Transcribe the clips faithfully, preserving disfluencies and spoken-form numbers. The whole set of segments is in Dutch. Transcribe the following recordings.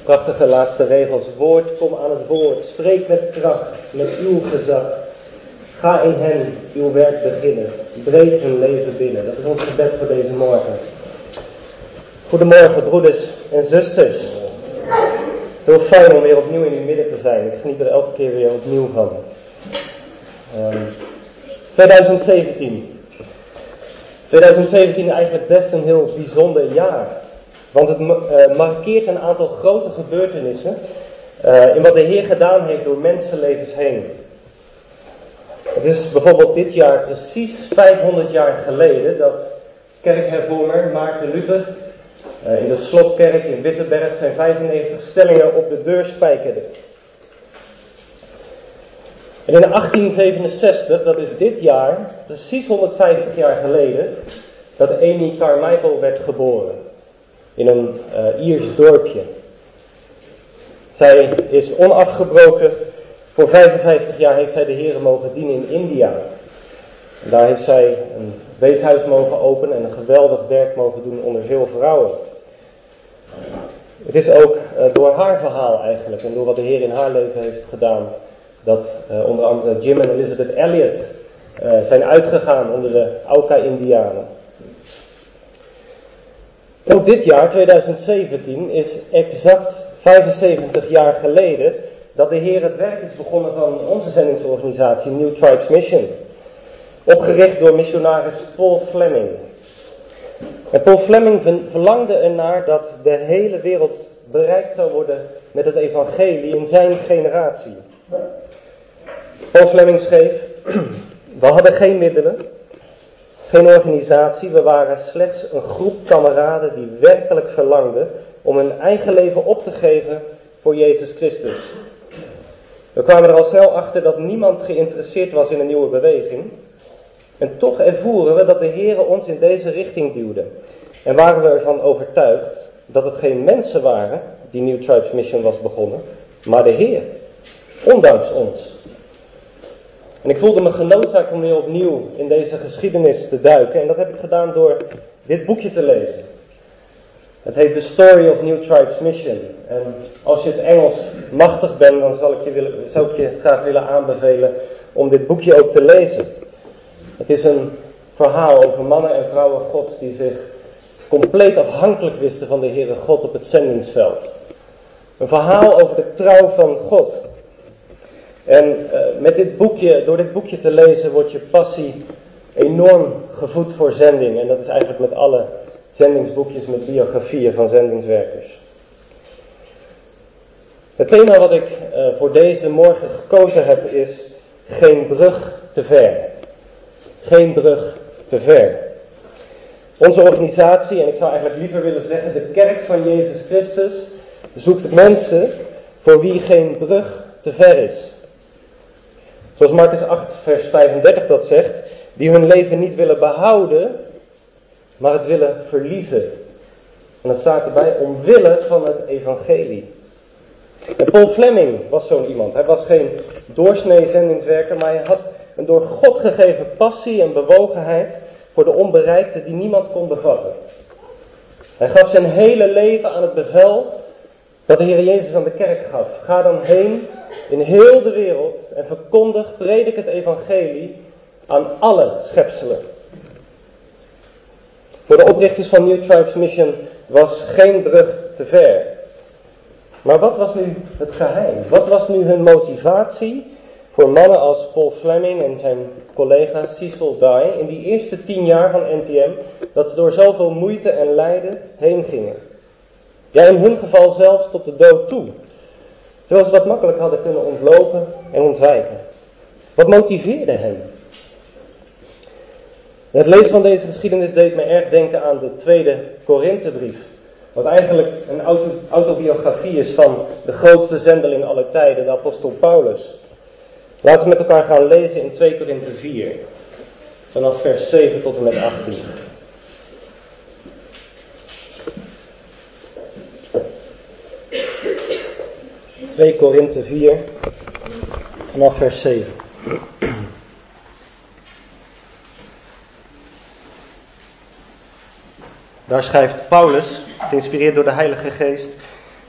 prachtige laatste regels. Woord, kom aan het woord. Spreek met kracht, met uw gezag. Ga in hen uw werk beginnen. Breek hun leven binnen. Dat is ons gebed voor deze morgen. Goedemorgen, broeders en zusters. Heel fijn om weer opnieuw in uw midden te zijn. Ik geniet er elke keer weer opnieuw van. Um, twintig zeventien. twintig zeventien is eigenlijk best een heel bijzonder jaar. Want het uh, markeert een aantal grote gebeurtenissen uh, in wat de Heer gedaan heeft door mensenlevens heen. Het is bijvoorbeeld dit jaar precies vijfhonderd jaar geleden dat kerkhervormer Maarten Luther uh, in de Slotkerk in Wittenberg zijn vijfennegentig stellingen op de deur spijkerde. En in achttien zevenenzestig, dat is dit jaar, precies honderdvijftig jaar geleden, dat Amy Carmichael werd geboren. In een uh, Iers dorpje. Zij is onafgebroken. Voor vijfenvijftig jaar heeft zij de Heere mogen dienen in India. En daar heeft zij een weeshuis mogen openen en een geweldig werk mogen doen onder veel vrouwen. Het is ook uh, door haar verhaal eigenlijk en door wat de Heer in haar leven heeft gedaan, dat uh, onder andere Jim en Elizabeth Elliot uh, zijn uitgegaan onder de Auca-Indianen. Ook dit jaar, twintig zeventien, is exact vijfenzeventig jaar geleden dat de Heer het werk is begonnen van onze zendingsorganisatie New Tribes Mission. Opgericht door missionaris Paul Fleming. En Paul Fleming verlangde ernaar dat de hele wereld bereikt zou worden met het evangelie in zijn generatie. Paul Fleming schreef: we hadden geen middelen, geen organisatie, we waren slechts een groep kameraden die werkelijk verlangden om hun eigen leven op te geven voor Jezus Christus. We kwamen er al snel achter dat niemand geïnteresseerd was in een nieuwe beweging. En toch ervoeren we dat de Heere ons in deze richting duwde. En waren we ervan overtuigd dat het geen mensen waren die New Tribes Mission was begonnen, maar de Heer, ondanks ons. En ik voelde me genoodzaakt om weer opnieuw in deze geschiedenis te duiken. En dat heb ik gedaan door dit boekje te lezen. Het heet The Story of New Tribes Mission. En als je het Engels machtig bent, dan zal ik je willen, zou ik je graag willen aanbevelen om dit boekje ook te lezen. Het is een verhaal over mannen en vrouwen Gods die zich compleet afhankelijk wisten van de Heere God op het zendingsveld. Een verhaal over de trouw van God. En uh, met dit boekje, door dit boekje te lezen wordt je passie enorm gevoed voor zending. En dat is eigenlijk met alle zendingsboekjes met biografieën van zendingswerkers. Het thema wat ik uh, voor deze morgen gekozen heb is geen brug te ver. Geen brug te ver. Onze organisatie, en ik zou eigenlijk liever willen zeggen de kerk van Jezus Christus, zoekt mensen voor wie geen brug te ver is. Zoals Marcus acht vers vijfendertig dat zegt, die hun leven niet willen behouden, maar het willen verliezen. En dan staat erbij, omwille van het evangelie. En Paul Fleming was zo'n iemand. Hij was geen doorsnee zendingswerker, maar hij had een door God gegeven passie en bewogenheid voor de onbereikte die niemand kon bevatten. Hij gaf zijn hele leven aan het bevel dat de Heer Jezus aan de kerk gaf. Ga dan heen in heel de wereld en verkondig, predik het evangelie aan alle schepselen. Voor de oprichters van New Tribes Mission was geen brug te ver. Maar wat was nu het geheim? Wat was nu hun motivatie voor mannen als Paul Fleming en zijn collega Cecil Dye in die eerste tien jaar van N T M, dat ze door zoveel moeite en lijden heen gingen? Ja, in hun geval zelfs tot de dood toe. Terwijl ze dat makkelijk hadden kunnen ontlopen en ontwijken. Wat motiveerde hen? Het lezen van deze geschiedenis deed me erg denken aan de tweede Korinthebrief. Wat eigenlijk een auto, autobiografie is van de grootste zendeling aller tijden, de apostel Paulus. Laten we met elkaar gaan lezen in twee Korinthe vier. Vanaf vers zeven tot en met achttien. twee Korinthe vier, vanaf vers zeven. Daar schrijft Paulus, geïnspireerd door de Heilige Geest,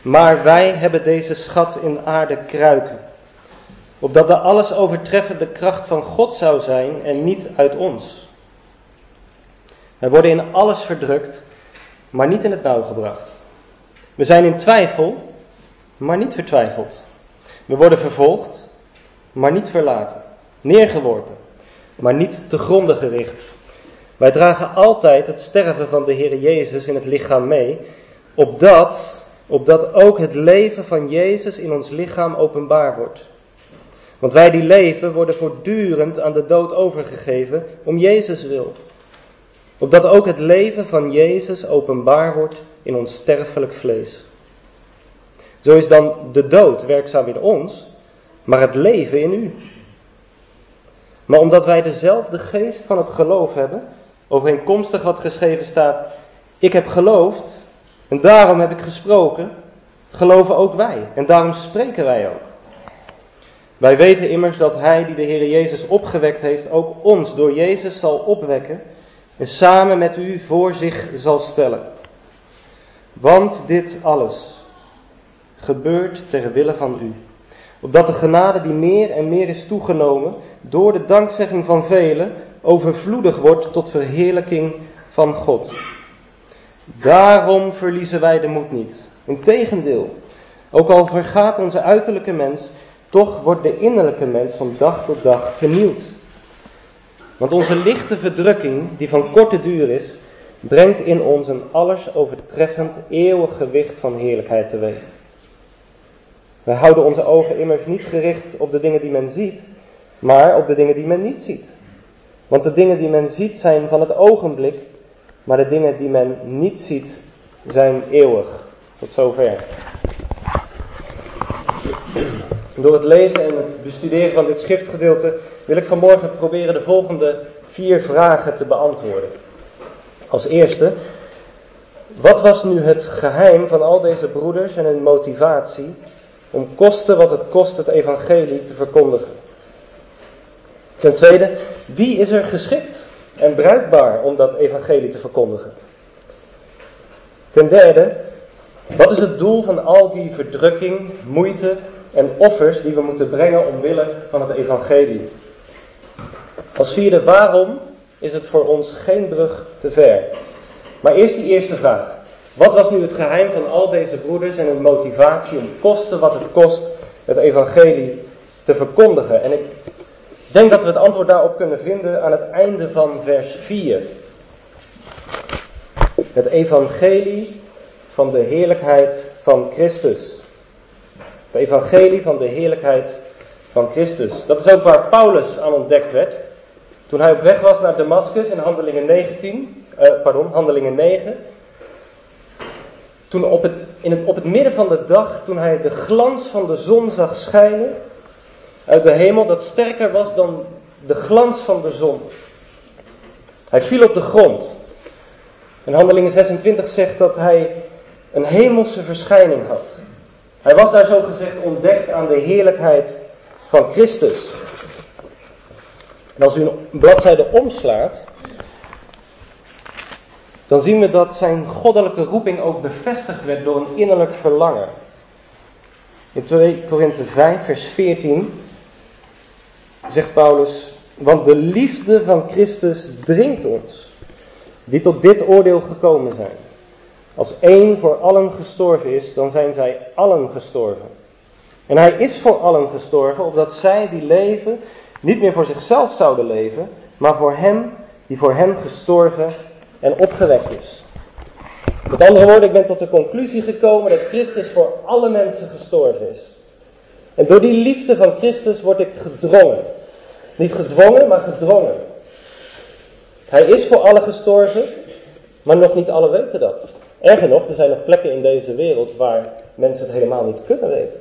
Maar wij hebben deze schat in aarde kruiken, opdat de alles overtreffende kracht van God zou zijn en niet uit ons. Wij worden in alles verdrukt, maar niet in het nauw gebracht. We zijn in twijfel, maar niet vertwijfeld. We worden vervolgd, maar niet verlaten. Neergeworpen, maar niet te gronde gericht. Wij dragen altijd het sterven van de Heer Jezus in het lichaam mee, opdat, opdat ook het leven van Jezus in ons lichaam openbaar wordt. Want wij die leven worden voortdurend aan de dood overgegeven om Jezus wil. Opdat ook het leven van Jezus openbaar wordt in ons sterfelijk vlees. Zo is dan de dood werkzaam in ons, maar het leven in u. Maar omdat wij dezelfde geest van het geloof hebben, overeenkomstig wat geschreven staat, ik heb geloofd en daarom heb ik gesproken, geloven ook wij en daarom spreken wij ook. Wij weten immers dat Hij die de Heer Jezus opgewekt heeft, ook ons door Jezus zal opwekken en samen met u voor zich zal stellen. Want dit alles gebeurt ter wille van u, opdat de genade die meer en meer is toegenomen, door de dankzegging van velen, overvloedig wordt tot verheerlijking van God. Daarom verliezen wij de moed niet. Integendeel, ook al vergaat onze uiterlijke mens, toch wordt de innerlijke mens van dag tot dag vernieuwd. Want onze lichte verdrukking, die van korte duur is, brengt in ons een alles overtreffend eeuwig gewicht van heerlijkheid teweeg. Wij houden onze ogen immers niet gericht op de dingen die men ziet, maar op de dingen die men niet ziet. Want de dingen die men ziet zijn van het ogenblik, maar de dingen die men niet ziet zijn eeuwig. Tot zover. Door het lezen en het bestuderen van dit schriftgedeelte wil ik vanmorgen proberen de volgende vier vragen te beantwoorden. Als eerste, wat was nu het geheim van al deze broeders en hun motivatie om koste wat het kost het evangelie te verkondigen? Ten tweede, wie is er geschikt en bruikbaar om dat evangelie te verkondigen? Ten derde, wat is het doel van al die verdrukking, moeite en offers die we moeten brengen omwille van het evangelie? Als vierde, waarom is het voor ons geen brug te ver? Maar eerst die eerste vraag. Wat was nu het geheim van al deze broeders en hun motivatie om koste wat het kost het evangelie te verkondigen? En ik denk dat we het antwoord daarop kunnen vinden aan het einde van vers vier. Het evangelie van de heerlijkheid van Christus. Het evangelie van de heerlijkheid van Christus. Dat is ook waar Paulus aan ontdekt werd. Toen hij op weg was naar Damascus in Handelingen negentien, eh, pardon, Handelingen negen. Toen op het, in het, op het midden van de dag, toen hij de glans van de zon zag schijnen uit de hemel, dat sterker was dan de glans van de zon. Hij viel op de grond. En Handelingen zesentwintig zegt dat hij een hemelse verschijning had. Hij was daar zo gezegd ontdekt aan de heerlijkheid van Christus. En als u een bladzijde omslaat, dan zien we dat zijn goddelijke roeping ook bevestigd werd door een innerlijk verlangen. In tweede Korinthe vijf vers veertien zegt Paulus, want de liefde van Christus dringt ons, die tot dit oordeel gekomen zijn. Als één voor allen gestorven is, dan zijn zij allen gestorven. En hij is voor allen gestorven, opdat zij die leven niet meer voor zichzelf zouden leven, maar voor hem die voor hen gestorven en opgewekt is. Met andere woorden, ik ben tot de conclusie gekomen dat Christus voor alle mensen gestorven is. En door die liefde van Christus word ik gedrongen. Niet gedwongen, maar gedrongen. Hij is voor allen gestorven, maar nog niet alle weten dat. Erger nog, er zijn nog plekken in deze wereld waar mensen het helemaal niet kunnen weten.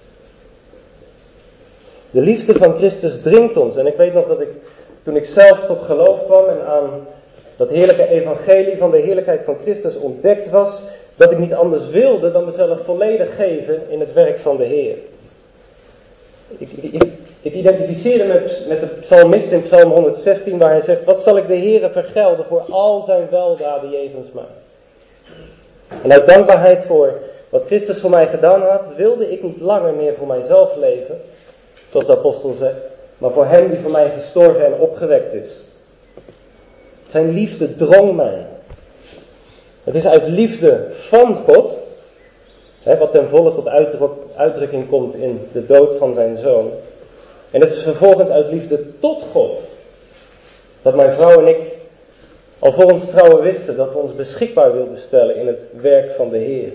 De liefde van Christus dringt ons. En ik weet nog dat ik, toen ik zelf tot geloof kwam en aan dat heerlijke evangelie van de heerlijkheid van Christus ontdekt was, dat ik niet anders wilde dan mezelf volledig geven in het werk van de Heer. Ik, ik, ik identificeerde me met, met de psalmist in Psalm honderdzestien waar hij zegt, wat zal ik de Heere vergelden voor al zijn weldaden jegens mij? En uit dankbaarheid voor wat Christus voor mij gedaan had, wilde ik niet langer meer voor mijzelf leven, zoals de apostel zegt, maar voor hem die voor mij gestorven en opgewekt is. Zijn liefde drong mij. Het is uit liefde van God, hè, wat ten volle tot uitdrukking komt in de dood van zijn zoon. En het is vervolgens uit liefde tot God, dat mijn vrouw en ik al voor ons trouwen wisten dat we ons beschikbaar wilden stellen in het werk van de Heer.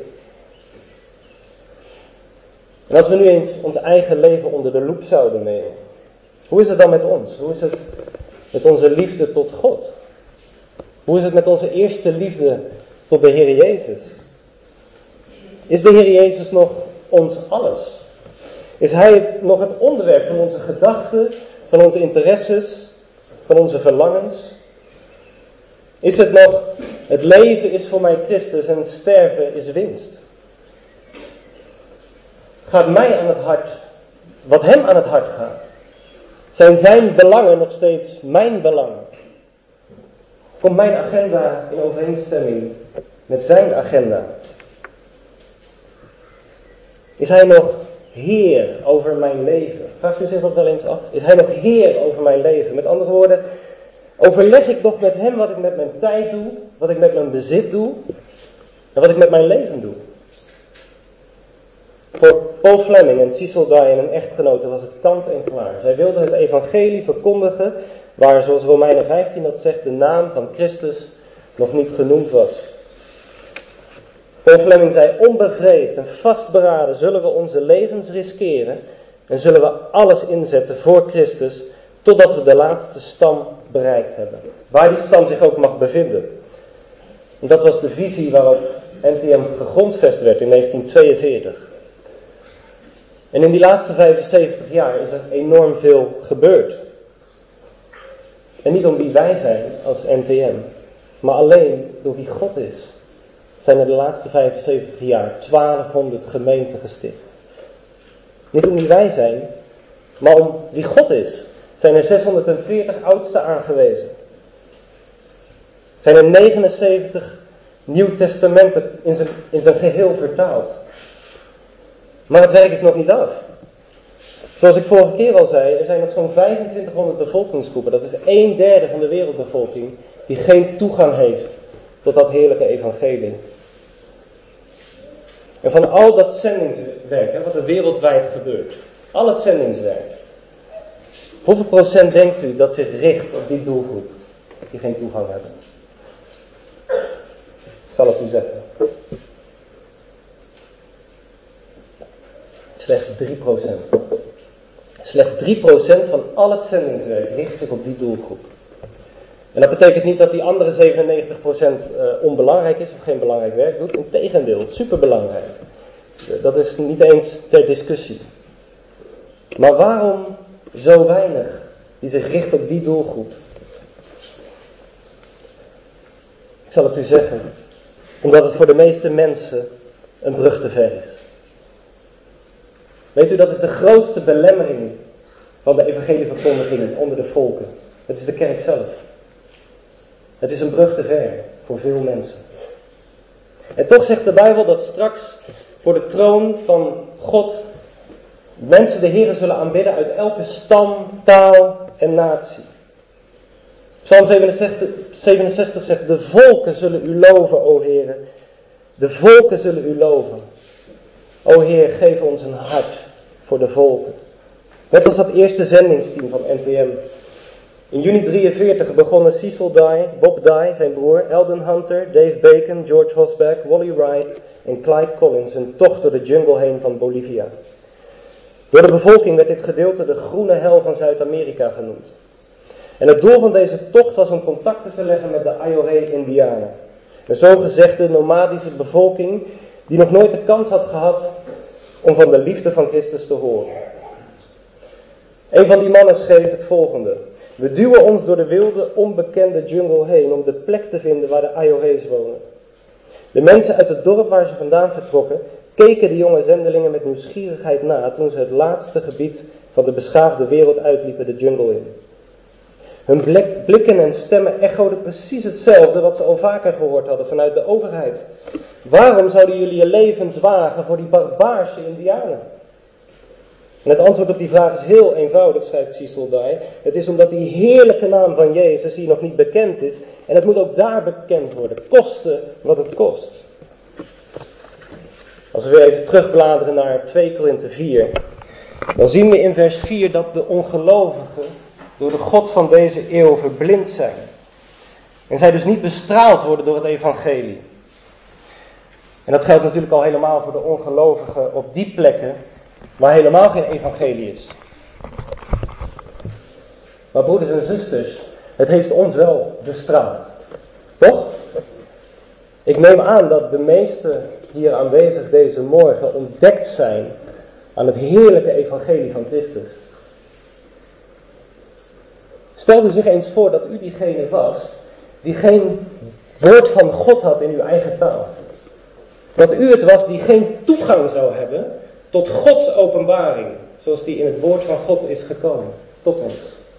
En als we nu eens ons eigen leven onder de loep zouden nemen, hoe is het dan met ons? Hoe is het met onze liefde tot God? Hoe is het met onze eerste liefde tot de Heer Jezus? Is de Heer Jezus nog ons alles? Is Hij nog het onderwerp van onze gedachten, van onze interesses, van onze verlangens? Is het nog, het leven is voor mij Christus en sterven is winst? Gaat mij aan het hart, wat Hem aan het hart gaat? Zijn Zijn belangen nog steeds mijn belangen? Komt mijn agenda in overeenstemming met Zijn agenda? Is Hij nog Heer over mijn leven? Vraagt u zich dat wel eens af? Is Hij nog Heer over mijn leven? Met andere woorden, overleg ik nog met Hem wat ik met mijn tijd doe, wat ik met mijn bezit doe en wat ik met mijn leven doe? Voor Paul Fleming en Cecil Guy en hun echtgenoten was het kant en klaar. Zij wilden het evangelie verkondigen waar, zoals Romeinen vijftien dat zegt, de naam van Christus nog niet genoemd was. Paul Fleming zei, onbevreesd en vastberaden zullen we onze levens riskeren en zullen we alles inzetten voor Christus totdat we de laatste stam bereikt hebben. Waar die stam zich ook mag bevinden. En dat was de visie waarop N T M gegrondvest werd in negentien tweeënveertig. En in die laatste vijfenzeventig jaar is er enorm veel gebeurd. En niet om wie wij zijn als N T M, maar alleen door wie God is, zijn er de laatste vijfenzeventig jaar twaalfhonderd gemeenten gesticht. Niet om wie wij zijn, maar om wie God is, zijn er zeshonderdveertig oudsten aangewezen. Zijn er negenenzeventig Nieuw Testamenten in zijn, in zijn geheel vertaald. Maar het werk is nog niet af. Zoals ik vorige keer al zei, er zijn nog zo'n vijfentwintighonderd bevolkingsgroepen. Dat is een derde van de wereldbevolking die geen toegang heeft tot dat heerlijke evangelie. En van al dat zendingswerk, hè, wat er wereldwijd gebeurt, al het zendingswerk, hoeveel procent denkt u dat zich richt op die doelgroep die geen toegang hebben? Ik zal het u zeggen. Slechts drie procent. Slechts drie procent van al het zendingswerk richt zich op die doelgroep. En dat betekent niet dat die andere zevenennegentig procent uh, onbelangrijk is of geen belangrijk werk doet. Integendeel, superbelangrijk. Dat is niet eens ter discussie. Maar waarom zo weinig die zich richt op die doelgroep? Ik zal het u zeggen. Omdat het voor de meeste mensen een brug te ver is. Weet u, dat is de grootste belemmering van de evangelieverkondiging onder de volken. Het is de kerk zelf. Het is een brug te ver voor veel mensen. En toch zegt de Bijbel dat straks voor de troon van God mensen de Heere zullen aanbidden uit elke stam, taal en natie. Psalm zevenenzestig zegt, de volken zullen u loven, o Heere. De volken zullen u loven. O Heer, geef ons een hart voor de volken. Net als dat eerste zendingsteam van N T M. In juni drieënveertig begonnen Cecil Guy, Bob Dye, zijn broer, Eldon Hunter, Dave Bacon, George Hosback, Wally Wright en Clyde Collins hun tocht door de jungle heen van Bolivia. Door de bevolking werd dit gedeelte de groene hel van Zuid-Amerika genoemd. En het doel van deze tocht was om contacten te leggen met de Ayoré-Indianen. Een zogezegde nomadische bevolking die nog nooit de kans had gehad om van de liefde van Christus te horen. Een van die mannen schreef het volgende. We duwen ons door de wilde, onbekende jungle heen om de plek te vinden waar de Ayoré's wonen. De mensen uit het dorp waar ze vandaan vertrokken, keken de jonge zendelingen met nieuwsgierigheid na toen ze het laatste gebied van de beschaafde wereld uitliepen, de jungle in. Hun blikken en stemmen echoden precies hetzelfde wat ze al vaker gehoord hadden vanuit de overheid. Waarom zouden jullie je levens wagen voor die barbaarse Indianen? En het antwoord op die vraag is heel eenvoudig, schrijft Cecil Dye. Het is omdat die heerlijke naam van Jezus hier nog niet bekend is. En het moet ook daar bekend worden, koste wat het kost. Als we weer even terugbladeren naar twee Korinthe vier, dan zien we in vers vier dat de ongelovigen door de God van deze eeuw verblind zijn. En zij dus niet bestraald worden door het evangelie. En dat geldt natuurlijk al helemaal voor de ongelovigen op die plekken waar helemaal geen evangelie is. Maar broeders en zusters, het heeft ons wel bestraald. Toch? Ik neem aan dat de meesten hier aanwezig deze morgen ontdekt zijn aan het heerlijke evangelie van Christus. Stel u zich eens voor dat u diegene was die geen woord van God had in uw eigen taal. Dat u het was die geen toegang zou hebben tot Gods openbaring, zoals die in het woord van God is gekomen, tot ons.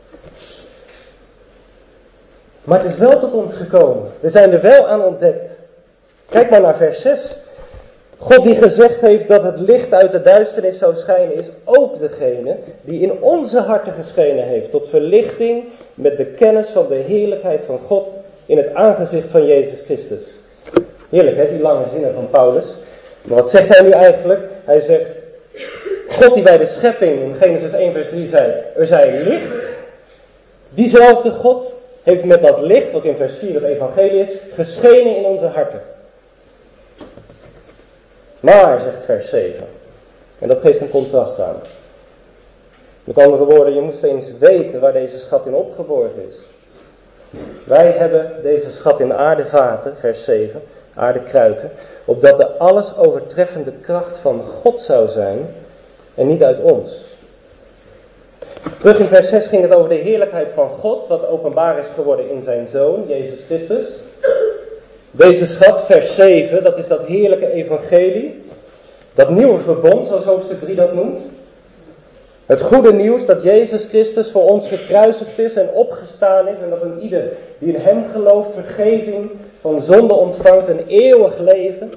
Maar het is wel tot ons gekomen. We zijn er wel aan ontdekt. Kijk maar naar vers zes. God die gezegd heeft dat het licht uit de duisternis zou schijnen, is ook degene die in onze harten geschenen heeft, tot verlichting met de kennis van de heerlijkheid van God in het aangezicht van Jezus Christus. Heerlijk, hè, die lange zinnen van Paulus. Maar wat zegt hij nu eigenlijk? Hij zegt, God die bij de schepping in Genesis één vers drie zei, er zij licht. Diezelfde God heeft met dat licht, wat in vers vier het evangelie is, geschenen in onze harten. Maar, zegt vers zeven, en dat geeft een contrast aan. Met andere woorden, je moest eens weten waar deze schat in opgeborgen is. Wij hebben deze schat in aardevaten, vers zeven, aardekruiken, opdat de alles overtreffende kracht van God zou zijn en niet uit ons. Terug in vers zes ging het over de heerlijkheid van God, wat openbaar is geworden in zijn Zoon, Jezus Christus. Deze schat, vers zeven, dat is dat heerlijke evangelie, dat nieuwe verbond, zoals hoofdstuk drie dat noemt. Het goede nieuws dat Jezus Christus voor ons gekruisigd is en opgestaan is en dat een ieder die in hem gelooft vergeving van zonde ontvangt en eeuwig leven.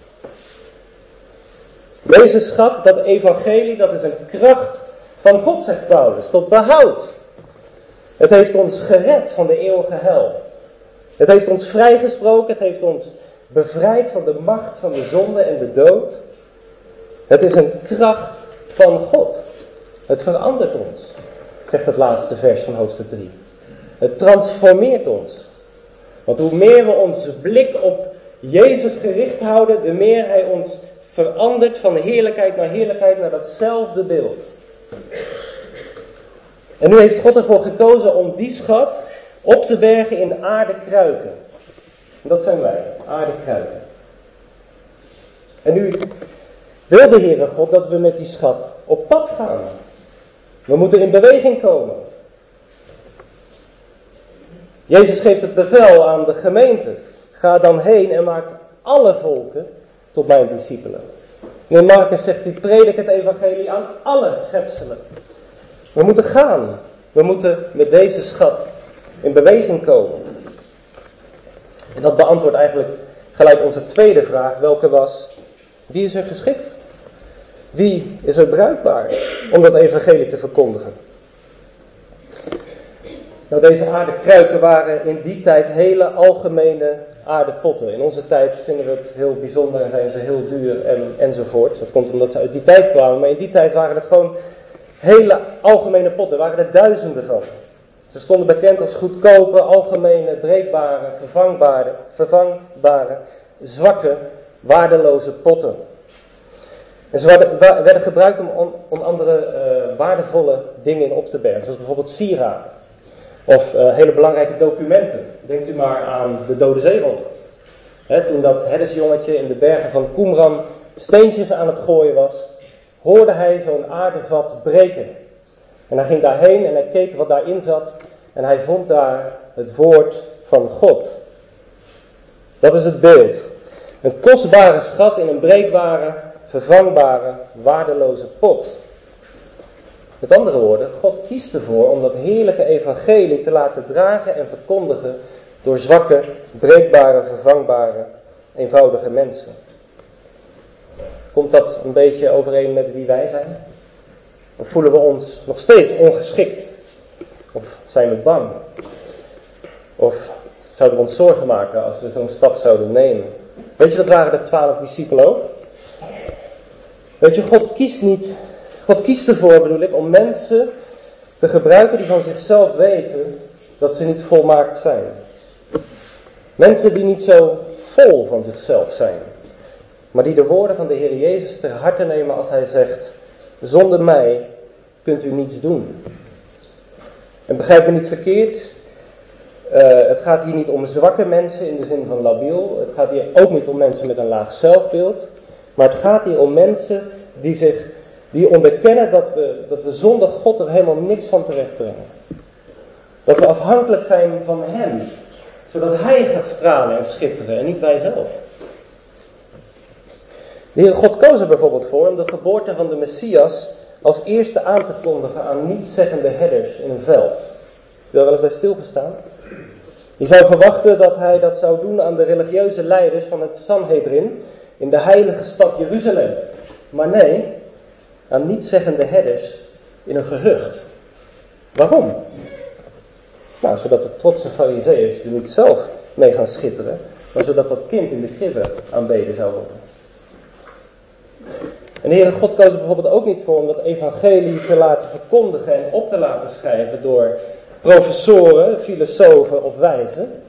Deze schat, dat evangelie, dat is een kracht van God, zegt Paulus, tot behoud. Het heeft ons gered van de eeuwige hel. Het heeft ons vrijgesproken, het heeft ons bevrijd van de macht van de zonde en de dood. Het is een kracht van God. Het verandert ons, zegt het laatste vers van hoofdstuk drie. Het transformeert ons. Want hoe meer we onze blik op Jezus gericht houden, de meer Hij ons verandert van heerlijkheid naar heerlijkheid naar datzelfde beeld. En nu heeft God ervoor gekozen om die schat op te bergen in aardekruiken. Dat zijn wij, aardekruiken. En nu wil de Heere God dat we met die schat op pad gaan. We moeten in beweging komen. Jezus geeft het bevel aan de gemeente. Ga dan heen en maak alle volken tot mijn discipelen. En in Marcus zegt hij, predik het evangelie aan alle schepselen. We moeten gaan. We moeten met deze schat in beweging komen. En dat beantwoordt eigenlijk gelijk onze tweede vraag, welke was, wie is er geschikt? Wie is er bruikbaar om dat evangelie te verkondigen? Nou, deze aardekruiken waren in die tijd hele algemene aardepotten. In onze tijd vinden we het heel bijzonder en zijn ze heel duur en, enzovoort. Dat komt omdat ze uit die tijd kwamen, maar in die tijd waren het gewoon hele algemene potten, waren er duizenden van. Ze stonden bekend als goedkope, algemene, breekbare, vervangbare, vervangbare, zwakke, waardeloze potten. En ze werden, werden gebruikt om, om andere uh, waardevolle dingen in op te bergen, zoals bijvoorbeeld sieraden. Of uh, hele belangrijke documenten. Denkt u maar aan de Dode Zeeroller. He, toen dat herdersjongetje in de bergen van Qumran steentjes aan het gooien was, hoorde hij zo'n aardevat breken. En hij ging daarheen en hij keek wat daarin zat. En hij vond daar het woord van God. Dat is het beeld. Een kostbare schat in een breekbare, vervangbare, waardeloze pot. Met andere woorden, God kiest ervoor om dat heerlijke evangelie te laten dragen en verkondigen door zwakke, breekbare, vervangbare eenvoudige mensen. Komt dat een beetje overeen met wie wij zijn? Of voelen we ons nog steeds ongeschikt? Of zijn we bang? Of zouden we ons zorgen maken als we zo'n stap zouden nemen? Weet je, dat waren de twaalf discipelen ook. Weet je, God kiest niet, God kiest ervoor, bedoel ik, om mensen te gebruiken die van zichzelf weten dat ze niet volmaakt zijn. Mensen die niet zo vol van zichzelf zijn. Maar die de woorden van de Heer Jezus ter harte nemen als hij zegt: zonder mij kunt u niets doen. En begrijp me niet verkeerd. Uh, het gaat hier niet om zwakke mensen in de zin van labiel. Het gaat hier ook niet om mensen met een laag zelfbeeld. Maar het gaat hier om mensen die zich, die onderkennen dat we, dat we zonder God er helemaal niks van terecht brengen. Dat we afhankelijk zijn van Hem. Zodat Hij gaat stralen en schitteren en niet wij zelf. De Heer God koos er bijvoorbeeld voor om de geboorte van de Messias als eerste aan te kondigen aan nietszeggende herders in een veld. Heb je daar wel eens bij stilgestaan? Je zou verwachten dat hij dat zou doen aan de religieuze leiders van het Sanhedrin in de heilige stad Jeruzalem. Maar nee, aan nietszeggende herders in een gehucht. Waarom? Nou, zodat de trotse farizeeërs er niet zelf mee gaan schitteren, maar zodat dat kind in de kribbe aanbeden zou worden. En de Heere God koos er bijvoorbeeld ook niet voor om dat evangelie te laten verkondigen en op te laten schrijven door professoren, filosofen of wijzen.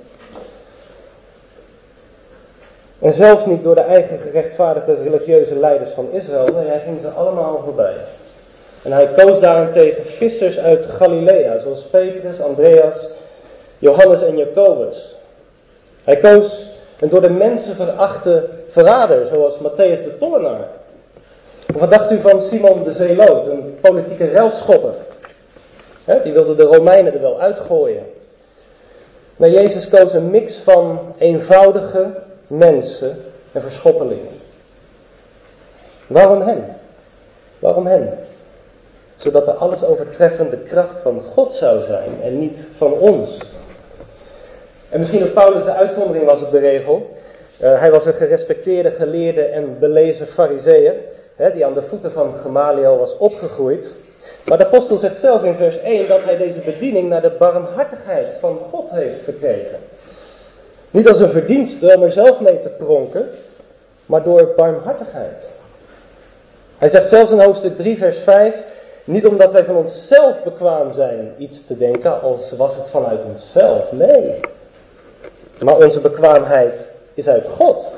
En zelfs niet door de eigen gerechtvaardigde religieuze leiders van Israël. Nee, hij ging ze allemaal voorbij. En hij koos daarentegen vissers uit Galilea, zoals Petrus, Andreas, Johannes en Jacobus. Hij koos een door de mensen verachte verrader, zoals Matthäus de tollenaar. Of wat dacht u van Simon de Zeeloot, een politieke relschopper? He, die wilde de Romeinen er wel uitgooien. Maar Jezus koos een mix van eenvoudige mensen en verschoppelingen. Waarom hen? Waarom hen? Zodat de alles overtreffende kracht van God zou zijn en niet van ons. En misschien dat Paulus de uitzondering was op de regel. Uh, hij was een gerespecteerde, geleerde en belezen farizeeër, hè, die aan de voeten van Gamaliel was opgegroeid. Maar de apostel zegt zelf in vers één dat hij deze bediening naar de barmhartigheid van God heeft verkregen. Niet als een verdienste om er zelf mee te pronken, maar door barmhartigheid. Hij zegt zelfs in hoofdstuk drie vers vijf, niet omdat wij van onszelf bekwaam zijn iets te denken, als was het vanuit onszelf. Nee, maar onze bekwaamheid is uit God.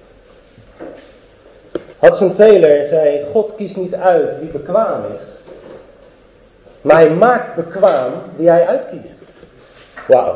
Hudson Taylor zei, God kiest niet uit wie bekwaam is, maar hij maakt bekwaam wie hij uitkiest. Wauw.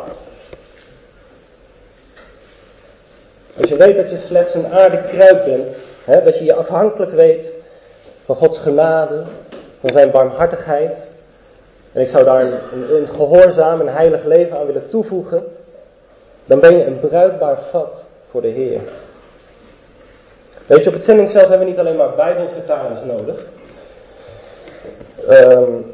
Als je weet dat je slechts een aardekruid bent, hè, dat je je afhankelijk weet van Gods genade, van zijn barmhartigheid, en ik zou daar een, een, een gehoorzaam en heilig leven aan willen toevoegen, dan ben je een bruikbaar vat voor de Heer. Weet je, op het zendingsveld hebben we niet alleen maar Bijbelvertalers nodig. Um,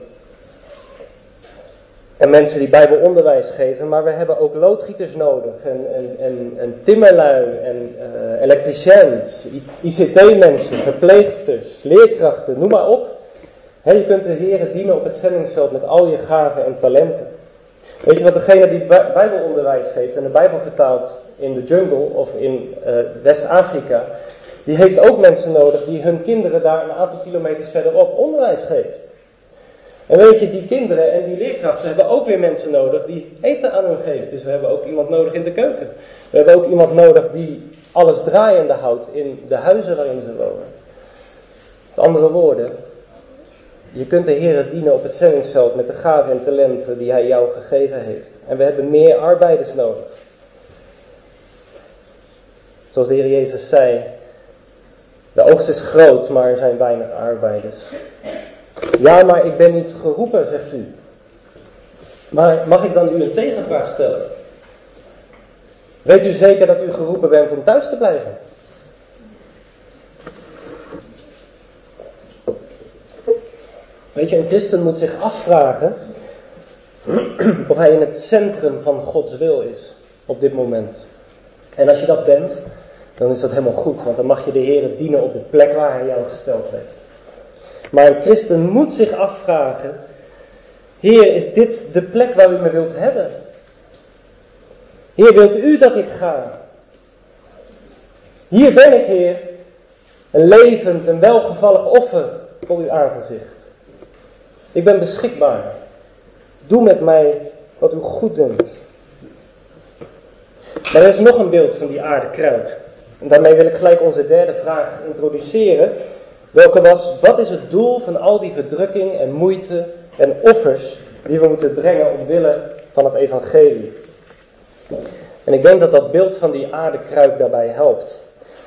en mensen die Bijbelonderwijs geven, maar we hebben ook loodgieters nodig. En, en, en, en timmerlui, en uh, elektriciëns, I C T-mensen, verpleegsters, leerkrachten, noem maar op. He, je kunt de Heer dienen op het zendingsveld met al je gaven en talenten. Weet je wat, degene die Bijbelonderwijs geeft en de Bijbel vertaalt in de jungle of in uh, West-Afrika, die heeft ook mensen nodig die hun kinderen daar een aantal kilometers verderop onderwijs geeft. En weet je, die kinderen en die leerkrachten hebben ook weer mensen nodig die eten aan hun geeft. Dus we hebben ook iemand nodig in de keuken. We hebben ook iemand nodig die alles draaiende houdt in de huizen waarin ze wonen. Met andere woorden, je kunt de Heer dienen op het zendingsveld met de gaven en talenten die Hij jou gegeven heeft. En we hebben meer arbeiders nodig. Zoals de Heer Jezus zei, de oogst is groot, maar er zijn weinig arbeiders. Ja, maar ik ben niet geroepen, zegt u. Maar mag ik dan u een tegenvraag stellen? Weet u zeker dat u geroepen bent om thuis te blijven? Weet je, een christen moet zich afvragen of hij in het centrum van Gods wil is op dit moment. En als je dat bent, dan is dat helemaal goed, want dan mag je de Heer dienen op de plek waar Hij jou gesteld heeft. Maar een christen moet zich afvragen, Heer, is dit de plek waar U me wilt hebben? Heer, wilt U dat ik ga? Hier ben ik, Heer, een levend en welgevallig offer voor Uw aangezicht. Ik ben beschikbaar. Doe met mij wat U goed vindt. Maar er is nog een beeld van die aardekruik. En daarmee wil ik gelijk onze derde vraag introduceren. Welke was, wat is het doel van al die verdrukking en moeite en offers die we moeten brengen omwille van het evangelie? En ik denk dat dat beeld van die aardekruik daarbij helpt.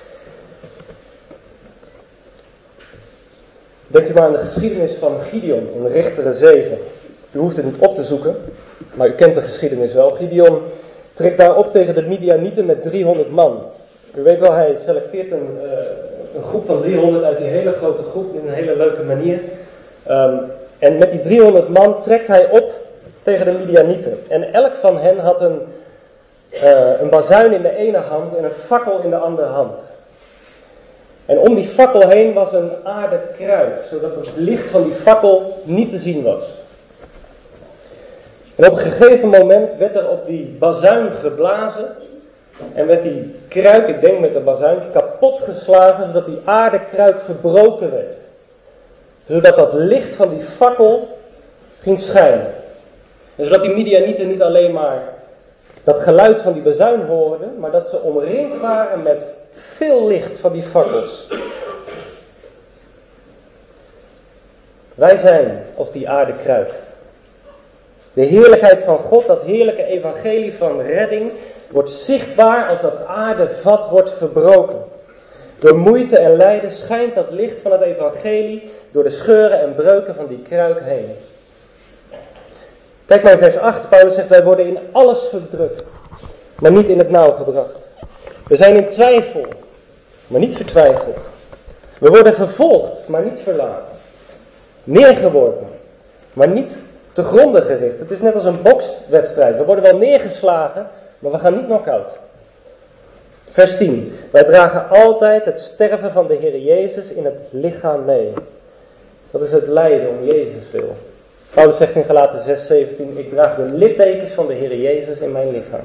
Denk u maar aan de geschiedenis van Gideon in Richteren zeven. U hoeft het niet op te zoeken, maar u kent de geschiedenis wel. Gideon trekt daar op tegen de Midianieten met driehonderd man. U weet wel, hij selecteert een, uh, een groep van driehonderd uit die hele grote groep in een hele leuke manier. Um, en met die driehonderd man trekt hij op tegen de Midianieten. En elk van hen had een, uh, een bazuin in de ene hand en een fakkel in de andere hand. En om die fakkel heen was een aardekruik, zodat het licht van die fakkel niet te zien was. En op een gegeven moment werd er op die bazuin geblazen en werd die kruik, ik denk met de bazuin, kapot geslagen, zodat die aardekruik verbroken werd. Zodat dat licht van die fakkel ging schijnen. En zodat die Midianieten niet alleen maar dat geluid van die bazuin hoorden, maar dat ze omringd waren met veel licht van die fakkels. Wij zijn als die aardekruik. De heerlijkheid van God, dat heerlijke evangelie van redding, wordt zichtbaar als dat aardevat wordt verbroken. Door moeite en lijden schijnt dat licht van het evangelie door de scheuren en breuken van die kruik heen. Kijk maar in vers acht, Paulus zegt, wij worden in alles verdrukt, maar niet in het nauw gebracht. We zijn in twijfel, maar niet vertwijfeld. We worden vervolgd, maar niet verlaten. Neergeworpen, maar niet te gronden gericht. Het is net als een bokswedstrijd. We worden wel neergeslagen, maar we gaan niet knock-out. Vers tien. Wij dragen altijd het sterven van de Heer Jezus in het lichaam mee. Dat is het lijden om Jezus wil. Paulus zegt in Galaten zes zeventien, ik draag de littekens van de Heer Jezus in mijn lichaam.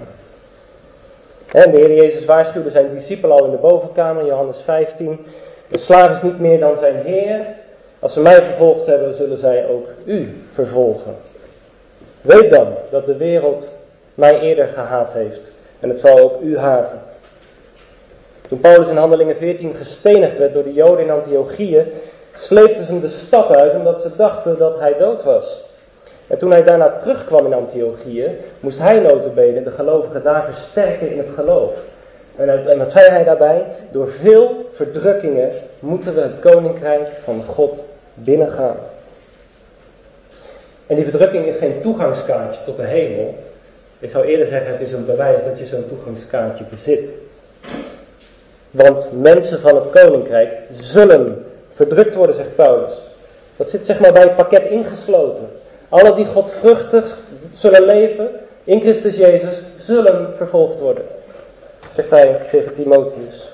En de Heer Jezus waarschuwde zijn discipelen al in de bovenkamer, Johannes vijftien. De slaaf is niet meer dan zijn Heer. Als ze mij vervolgd hebben, zullen zij ook u vervolgen. Weet dan dat de wereld mij eerder gehaat heeft. En het zal ook u haten. Toen Paulus in Handelingen veertien gestenigd werd door de Joden in Antiochië, sleepten ze hem de stad uit omdat ze dachten dat hij dood was. En toen hij daarna terugkwam in Antiochië, moest hij nota bene de gelovigen daar versterken in het geloof. En, en wat zei hij daarbij? Door veel verdrukkingen moeten we het koninkrijk van God binnengaan. En die verdrukking is geen toegangskaartje tot de hemel. Ik zou eerder zeggen, het is een bewijs dat je zo'n toegangskaartje bezit. Want mensen van het koninkrijk zullen verdrukt worden, zegt Paulus. Dat zit zeg maar bij het pakket ingesloten. Alle die godvruchtig zullen leven in Christus Jezus, zullen vervolgd worden. Zegt hij tegen Timotheus.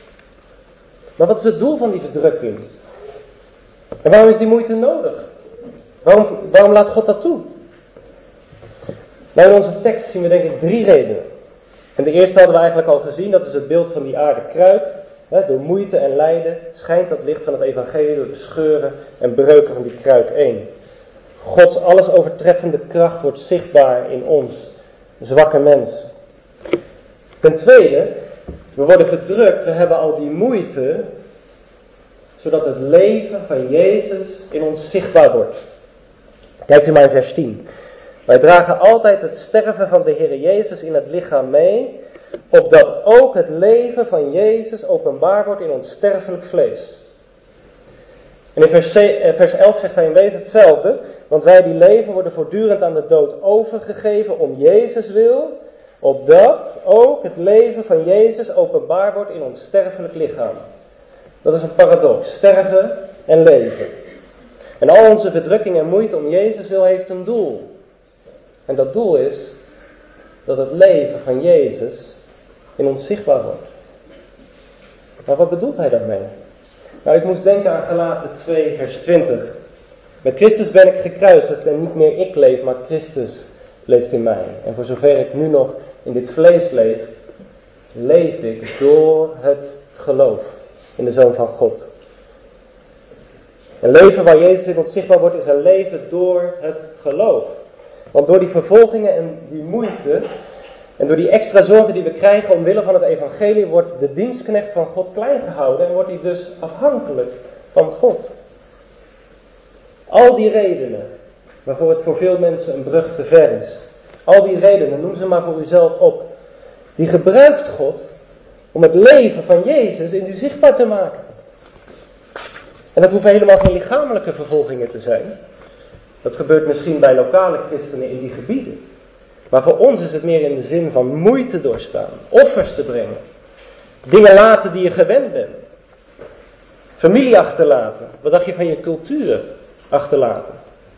Maar wat is het doel van die verdrukking? En waarom is die moeite nodig? Waarom, waarom laat God dat toe? Nou, in onze tekst zien we denk ik drie redenen. En de eerste hadden we eigenlijk al gezien, dat is het beeld van die aardekruik. He, door moeite en lijden schijnt dat licht van het evangelie door de scheuren en breuken van die kruik heen. Gods alles overtreffende kracht wordt zichtbaar in ons, zwakke mensen. Ten tweede, we worden verdrukt, we hebben al die moeite, zodat het leven van Jezus in ons zichtbaar wordt. Kijkt u maar in vers tien. Wij dragen altijd het sterven van de Heer Jezus in het lichaam mee, opdat ook het leven van Jezus openbaar wordt in ons sterfelijk vlees. En in vers elf zegt hij in wezen hetzelfde, want wij die leven worden voortdurend aan de dood overgegeven om Jezus wil, opdat ook het leven van Jezus openbaar wordt in ons sterfelijk lichaam. Dat is een paradox, sterven en leven. En al onze verdrukking en moeite om Jezus wil heeft een doel. En dat doel is dat het leven van Jezus in ons zichtbaar wordt. Maar wat bedoelt hij daarmee? Nou, ik moest denken aan Galaten twee vers twintig. Met Christus ben ik gekruisigd en niet meer ik leef, maar Christus leeft in mij. En voor zover ik nu nog in dit vlees leef, leef ik door het geloof in de Zoon van God. Een leven waar Jezus in ons zichtbaar wordt, is een leven door het geloof. Want door die vervolgingen en die moeite en door die extra zorgen die we krijgen omwille van het evangelie, wordt de dienstknecht van God klein gehouden en wordt hij dus afhankelijk van God. Al die redenen waarvoor het voor veel mensen een brug te ver is, al die redenen, noem ze maar voor uzelf op, die gebruikt God om het leven van Jezus in u zichtbaar te maken. En dat hoeven helemaal geen lichamelijke vervolgingen te zijn. Dat gebeurt misschien bij lokale christenen in die gebieden. Maar voor ons is het meer in de zin van moeite doorstaan, offers te brengen, dingen laten die je gewend bent, familie achterlaten. Wat dacht je van je cultuur achterlaten?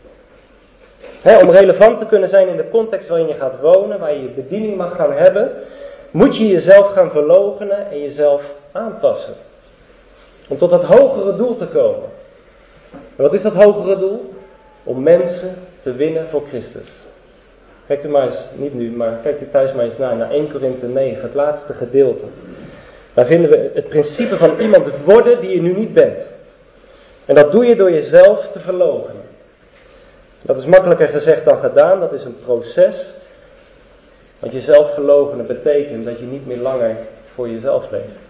He, om relevant te kunnen zijn in de context waarin je gaat wonen, waar je je bediening mag gaan hebben, moet je jezelf gaan verloochenen en jezelf aanpassen. Om tot dat hogere doel te komen. En wat is dat hogere doel? Om mensen te winnen voor Christus. Kijk u maar eens, niet nu, maar kijk u thuis maar eens naar, naar Eerste Korinthe negen, het laatste gedeelte. Daar vinden we het principe van iemand worden die je nu niet bent. En dat doe je door jezelf te verloochenen. Dat is makkelijker gezegd dan gedaan, dat is een proces. Want jezelf verloochenen betekent dat je niet meer langer voor jezelf leeft.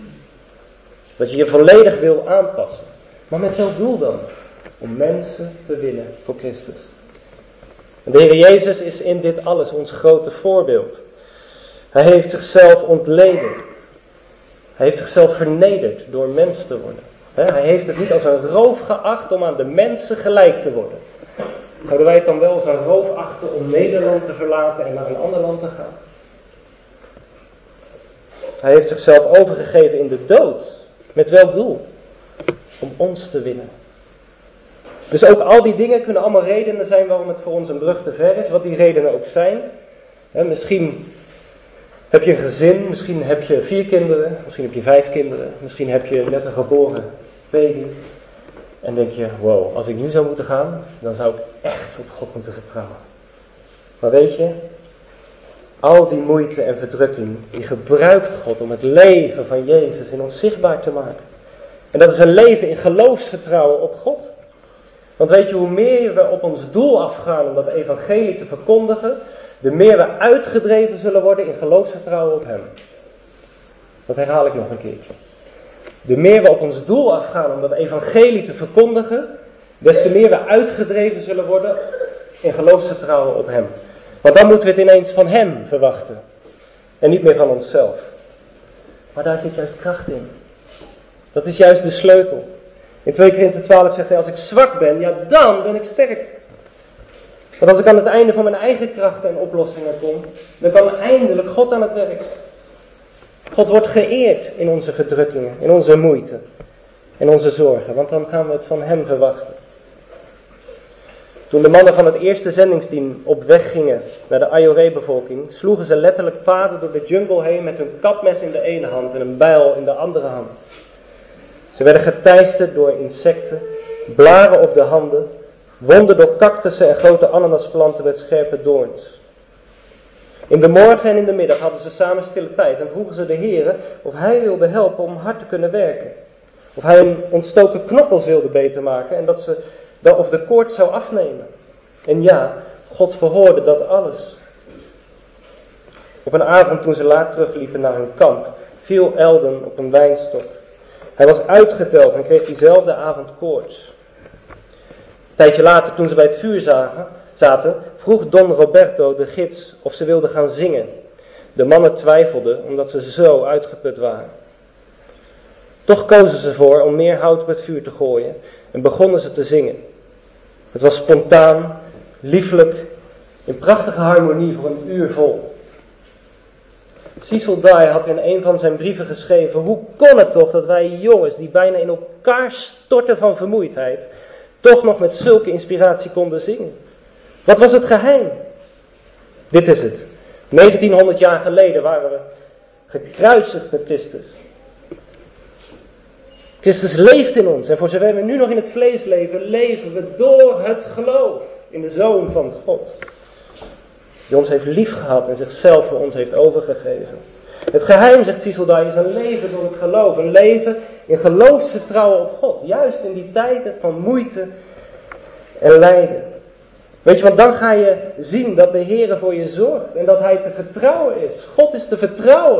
Dat je je volledig wil aanpassen. Maar met welk doel dan? Om mensen te winnen voor Christus. En de Heer Jezus is in dit alles ons grote voorbeeld. Hij heeft zichzelf ontleden. Hij heeft zichzelf vernederd door mens te worden. Hij heeft het niet als een roof geacht om aan de mensen gelijk te worden. Zouden wij het dan wel als een roof achten om Nederland te verlaten en naar een ander land te gaan? Hij heeft zichzelf overgegeven in de dood. Met welk doel? Om ons te winnen. Dus ook al die dingen kunnen allemaal redenen zijn waarom het voor ons een brug te ver is. Wat die redenen ook zijn. He, misschien heb je een gezin, misschien heb je vier kinderen, misschien heb je vijf kinderen. Misschien heb je net een geboren baby. En denk je, wow, als ik nu zou moeten gaan, dan zou ik echt op God moeten vertrouwen. Maar weet je, al die moeite en verdrukking, die gebruikt God om het leven van Jezus in ons zichtbaar te maken. En dat is een leven in geloofsvertrouwen op God. Want weet je, hoe meer we op ons doel afgaan om dat evangelie te verkondigen, de meer we uitgedreven zullen worden in geloofsvertrouwen op Hem. Dat herhaal ik nog een keertje. De meer we op ons doel afgaan om dat evangelie te verkondigen, des te meer we uitgedreven zullen worden in geloofsvertrouwen op Hem. Want dan moeten we het ineens van Hem verwachten. En niet meer van onszelf. Maar daar zit juist kracht in. Dat is juist de sleutel. In twee Korinthe twaalf zegt hij, als ik zwak ben, ja dan ben ik sterk. Want als ik aan het einde van mijn eigen krachten en oplossingen kom, dan kan eindelijk God aan het werk. God wordt geëerd in onze verdrukkingen, in onze moeite, in onze zorgen. Want dan gaan we het van Hem verwachten. Toen de mannen van het eerste zendingsteam op weg gingen naar de Ayoré-bevolking, sloegen ze letterlijk paden door de jungle heen met hun kapmes in de ene hand en een bijl in de andere hand. Ze werden geteisterd door insecten, blaren op de handen, wonden door cactussen en grote ananasplanten met scherpe doorns. In de morgen en in de middag hadden ze samen stille tijd en vroegen ze de Heere of Hij wilde helpen om hard te kunnen werken. Of Hij hun ontstoken knokkels wilde beter maken en dat ze, of de koorts zou afnemen. En ja, God verhoorde dat alles. Op een avond toen ze laat terugliepen naar hun kamp, viel Eldon op een wijnstok. Hij was uitgeteld en kreeg diezelfde avond koorts. Een tijdje later, toen ze bij het vuur zagen, zaten, vroeg Don Roberto, de gids, of ze wilden gaan zingen. De mannen twijfelden, omdat ze zo uitgeput waren. Toch kozen ze voor om meer hout op het vuur te gooien en begonnen ze te zingen. Het was spontaan, lieflijk, in prachtige harmonie voor een uur vol. Cecil Dye had in een van zijn brieven geschreven, hoe kon het toch dat wij jongens die bijna in elkaar stortten van vermoeidheid, toch nog met zulke inspiratie konden zingen? Wat was het geheim? Dit is het. negentienhonderd jaar geleden waren we gekruisigd met Christus. Christus leeft in ons. En voor zover we nu nog in het vlees leven, leven we door het geloof in de Zoon van God. Die ons heeft liefgehad en zichzelf voor ons heeft overgegeven. Het geheim, zegt Sieseldij, is een leven door het geloof. Een leven in geloofsvertrouwen op God. Juist in die tijden van moeite en lijden. Weet je, want dan ga je zien dat de Heer voor je zorgt. En dat Hij te vertrouwen is. God is te vertrouwen.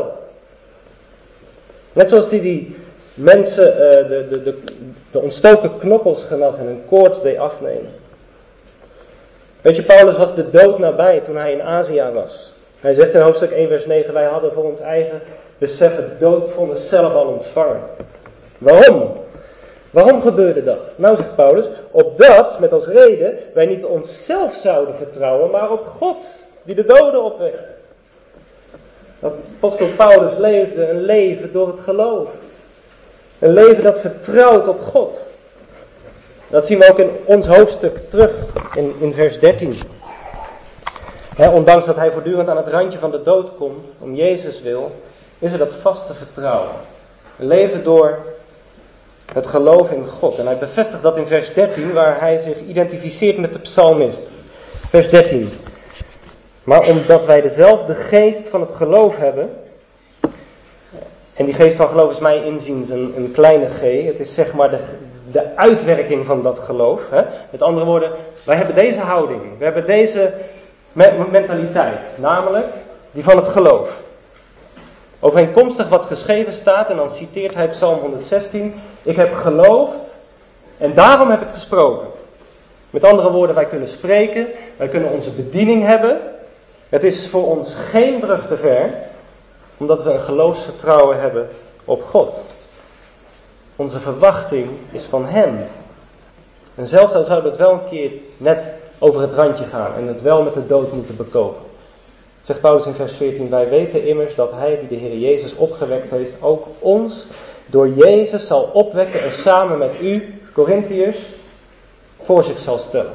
Net zoals die, die mensen uh, de, de, de, de ontstoken knokkels genas en hun koorts deed afnemen. Weet je, Paulus was de dood nabij toen hij in Azië was. Hij zegt in hoofdstuk één vers negen, wij hadden voor ons eigen besef het doodvonnis zelf al ontvangen. Waarom? Waarom gebeurde dat? Nou, zegt Paulus, opdat, met als reden, wij niet onszelf zouden vertrouwen, maar op God, die de doden opwekt. Apostel Paulus leefde een leven door het geloof. Een leven dat vertrouwt op God. Dat zien we ook in ons hoofdstuk terug, in, in vers dertien. He, ondanks dat hij voortdurend aan het randje van de dood komt, om Jezus wil, is er dat vaste vertrouwen. Een leven door het geloof in God. En hij bevestigt dat in vers dertien, waar hij zich identificeert met de psalmist. Vers dertien. Maar omdat wij dezelfde geest van het geloof hebben, en die geest van geloof is mij inziens een, een kleine g, het is zeg maar de, de uitwerking van dat geloof. Hè? Met andere woorden, wij hebben deze houding, we hebben deze me- mentaliteit, namelijk die van het geloof. Overeenkomstig wat geschreven staat, en dan citeert hij Psalm honderdzestien, ik heb geloofd en daarom heb ik gesproken. Met andere woorden, wij kunnen spreken, wij kunnen onze bediening hebben. Het is voor ons geen brug te ver, omdat we een geloofsvertrouwen hebben op God. Onze verwachting is van Hem. En zelfs al zou dat wel een keer net over het randje gaan en het wel met de dood moeten bekopen. Zegt Paulus in vers veertien, wij weten immers dat Hij die de Heer Jezus opgewekt heeft, ook ons door Jezus zal opwekken en samen met u, Korintiërs, voor zich zal stellen.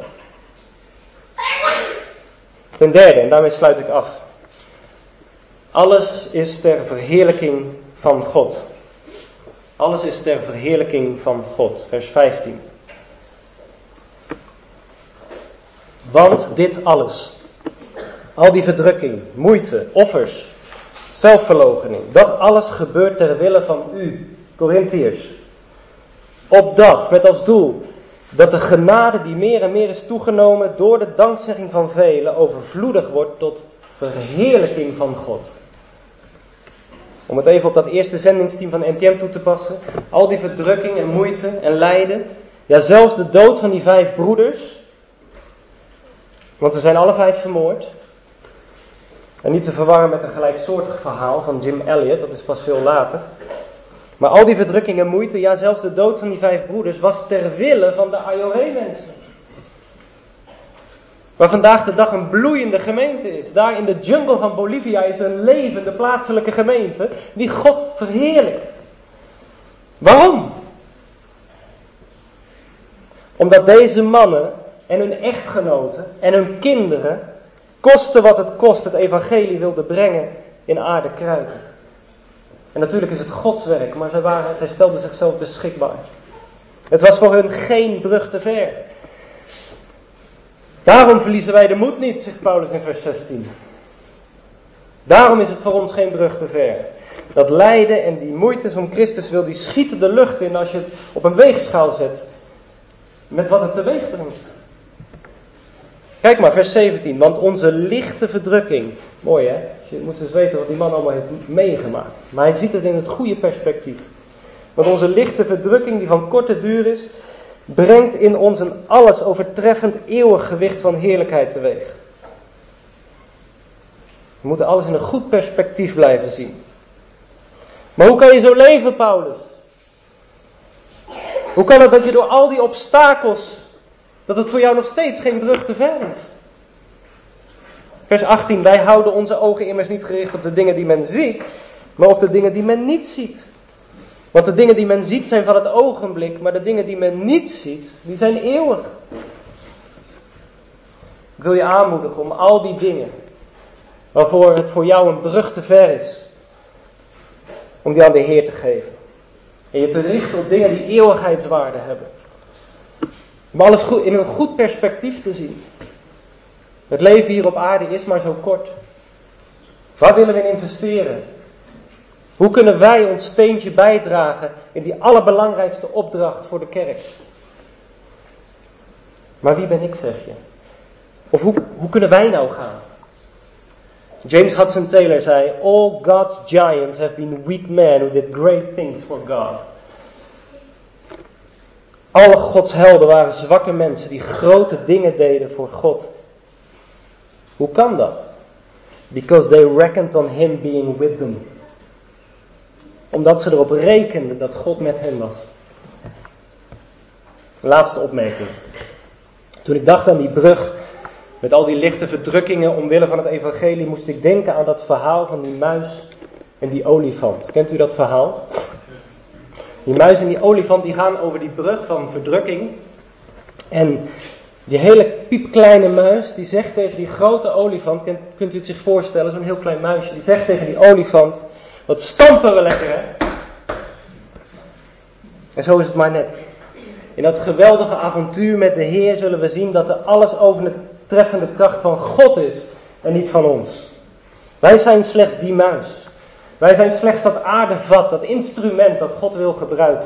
Ten derde, en daarmee sluit ik af. Alles is ter verheerlijking van God. Alles is ter verheerlijking van God. Vers vijftien. Want dit alles, al die verdrukking, moeite, offers, zelfverloochening, dat alles gebeurt ter wille van u, Korintiërs. Opdat, met als doel, dat de genade die meer en meer is toegenomen door de dankzegging van velen overvloedig wordt tot verheerlijking van God. Om het even op dat eerste zendingsteam van N T M toe te passen. Al die verdrukking en moeite en lijden. Ja, zelfs de dood van die vijf broeders. Want ze zijn alle vijf vermoord. En niet te verwarren met een gelijksoortig verhaal van Jim Elliot. Dat is pas veel later. Maar al die verdrukking en moeite, ja zelfs de dood van die vijf broeders, was ter wille van de I O R-mensen. Waar vandaag de dag een bloeiende gemeente is. Daar in de jungle van Bolivia is een levende plaatselijke gemeente die God verheerlijkt. Waarom? Omdat deze mannen en hun echtgenoten en hun kinderen, koste wat het kost, het evangelie wilden brengen in aarde kruiden. En natuurlijk is het Gods werk, maar zij, waren, zij stelden zichzelf beschikbaar. Het was voor hun geen brug te ver. Daarom verliezen wij de moed niet, zegt Paulus in vers zestien. Daarom is het voor ons geen brug te ver. Dat lijden en die moeites om Christus wil, die schieten de lucht in als je het op een weegschaal zet. Met wat het teweeg brengt. Kijk maar, vers zeventien. Want onze lichte verdrukking. Mooi hè? Je moest dus weten wat die man allemaal heeft meegemaakt. Maar hij ziet het in het goede perspectief. Want onze lichte verdrukking, die van korte duur is, brengt in ons een alles overtreffend eeuwig gewicht van heerlijkheid teweeg. We moeten alles in een goed perspectief blijven zien. Maar hoe kan je zo leven, Paulus? Hoe kan het dat je door al die obstakels, dat het voor jou nog steeds geen brug te ver is? Vers achttien, wij houden onze ogen immers niet gericht op de dingen die men ziet, maar op de dingen die men niet ziet. Want de dingen die men ziet zijn van het ogenblik, maar de dingen die men niet ziet, die zijn eeuwig. Ik wil je aanmoedigen om al die dingen, waarvoor het voor jou een brug te ver is, om die aan de Heer te geven. En je te richten op dingen die eeuwigheidswaarde hebben. Om alles goed, in een goed perspectief te zien. Het leven hier op aarde is maar zo kort. Waar willen we in investeren? Hoe kunnen wij ons steentje bijdragen in die allerbelangrijkste opdracht voor de kerk? Maar wie ben ik, zeg je? Of hoe, hoe kunnen wij nou gaan? James Hudson Taylor zei, all God's giants have been weak men who did great things for God. Alle Gods helden waren zwakke mensen die grote dingen deden voor God. Hoe kan dat? Because they reckoned on him being with them. Omdat ze erop rekenden dat God met hen was. Laatste opmerking. Toen ik dacht aan die brug met al die lichte verdrukkingen omwille van het evangelie, moest ik denken aan dat verhaal van die muis en die olifant. Kent u dat verhaal? Die muis en die olifant die gaan over die brug van verdrukking. En die hele piepkleine muis die zegt tegen die grote olifant, kunt, kunt u het zich voorstellen, zo'n heel klein muisje, die zegt tegen die olifant, wat stampen we lekker, hè? En zo is het maar net. In dat geweldige avontuur met de Heer zullen we zien dat er alles overtreffende kracht van God is en niet van ons. Wij zijn slechts die muis. Wij zijn slechts dat aardevat, dat instrument dat God wil gebruiken.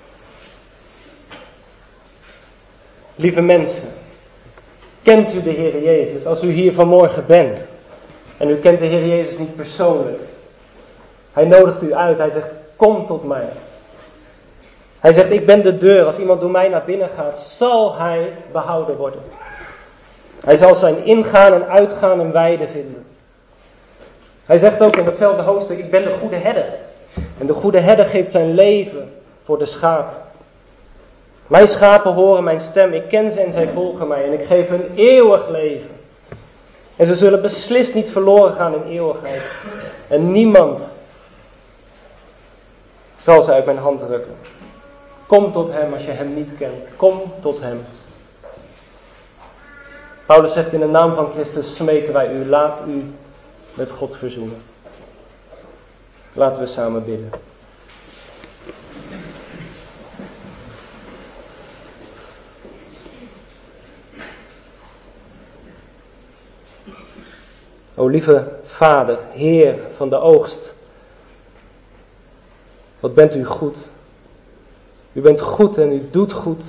Lieve mensen, kent u de Heer Jezus als u hier vanmorgen bent? En u kent de Heer Jezus niet persoonlijk. Hij nodigt u uit, hij zegt, kom tot mij. Hij zegt, ik ben de deur, als iemand door mij naar binnen gaat, zal hij behouden worden. Hij zal zijn ingaan en uitgaan en weide vinden. Hij zegt ook in datzelfde hoofdstuk, ik ben de goede herder. En de goede herder geeft zijn leven voor de schapen. Mijn schapen horen mijn stem, ik ken ze en zij volgen mij. En ik geef hun eeuwig leven. En ze zullen beslist niet verloren gaan in eeuwigheid. En niemand zal ze uit mijn hand rukken. Kom tot hem als je hem niet kent. Kom tot hem. Paulus zegt, in de naam van Christus smeken wij u, laat u met God verzoenen. Laten we samen bidden. O lieve Vader, Heer van de oogst, wat bent u goed. U bent goed en u doet goed.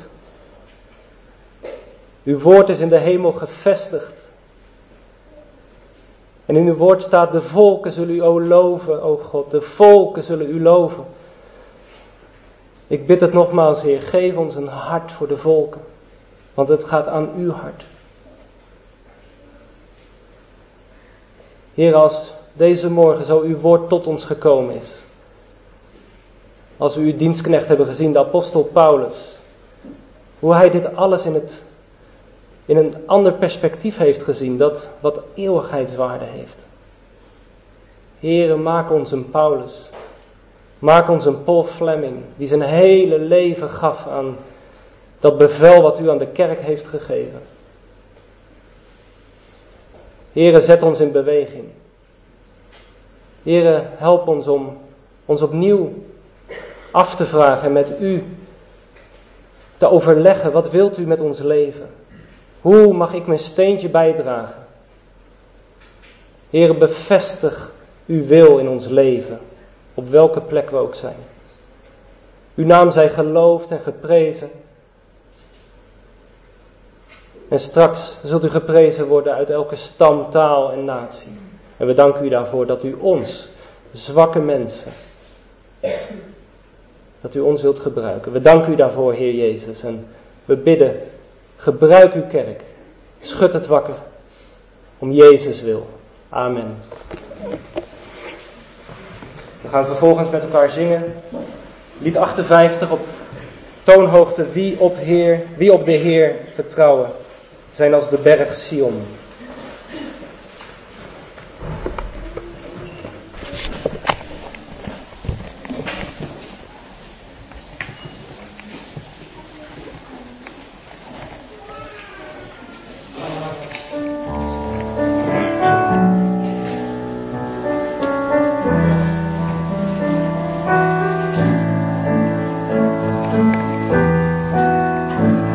Uw woord is in de hemel gevestigd. En in uw woord staat, de volken zullen u o loven, o God. De volken zullen u loven. Ik bid het nogmaals, Heer, geef ons een hart voor de volken. Want het gaat aan uw hart. Heer, als deze morgen zo uw woord tot ons gekomen is. Als we uw dienstknecht hebben gezien, de apostel Paulus. Hoe hij dit alles in, het, in een ander perspectief heeft gezien. Dat wat eeuwigheidswaarde heeft. Heere, maak ons een Paulus. Maak ons een Paul Fleming. Die zijn hele leven gaf aan dat bevel wat u aan de kerk heeft gegeven. Heere, zet ons in beweging. Heere, help ons om ons opnieuw af te vragen en met u te overleggen. Wat wilt u met ons leven? Hoe mag ik mijn steentje bijdragen? Heere, bevestig uw wil in ons leven. Op welke plek we ook zijn. Uw naam zij geloofd en geprezen. En straks zult u geprezen worden uit elke stam, taal en natie. En we danken u daarvoor dat u ons, zwakke mensen, dat u ons wilt gebruiken. We danken u daarvoor, Heer Jezus. En we bidden, gebruik uw kerk. Schud het wakker. Om Jezus wil. Amen. We gaan vervolgens met elkaar zingen. Lied achtenvijftig op toonhoogte. Wie op, Heer, wie op de Heer vertrouwen, zijn als de berg Sion.